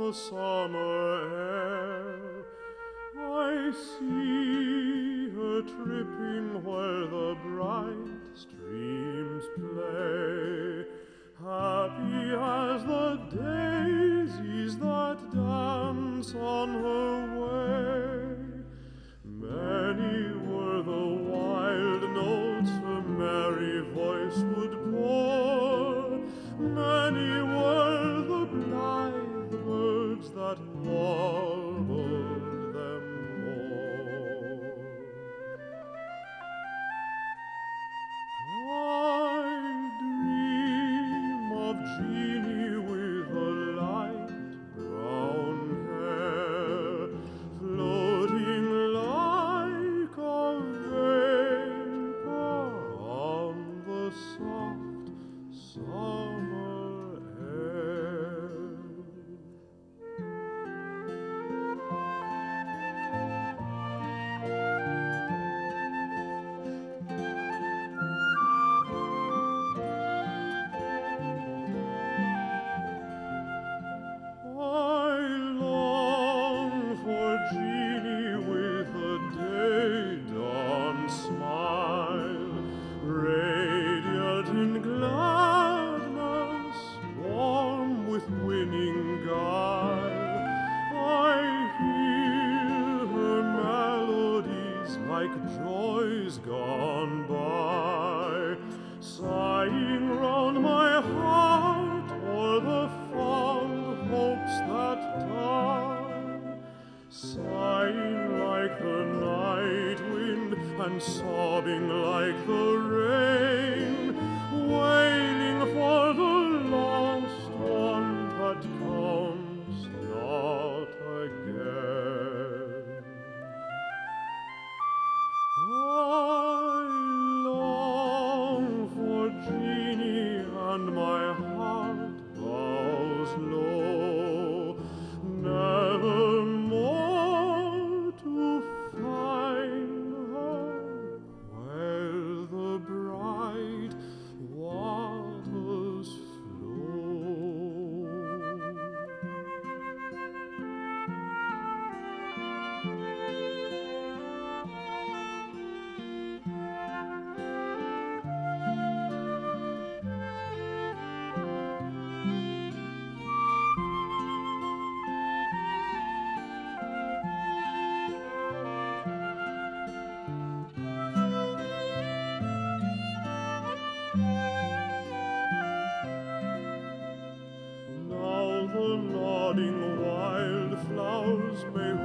the summer air. I see her tripping where the bright streams play, happy as the daisies that dance on her way. Many were the wild notes her merry voice would pour, many were the blithe words that warbled them o'er. I dream of Jeanie with the light brown hair, floating like a vapor on the soft summer air. I long for Jeanie with the day dawn smile, radiant in gladness, warm with winning guile. I hear her melodies like joys gone by, sighing round my heart o'er the fond hopes that die, sighing like the night wind and sobbing like the rain, wailing for the lost one that comes not again. I long for Jeanie and my heart bows low, never more to find her where the bright waters flow. Now the nodding wildflowers may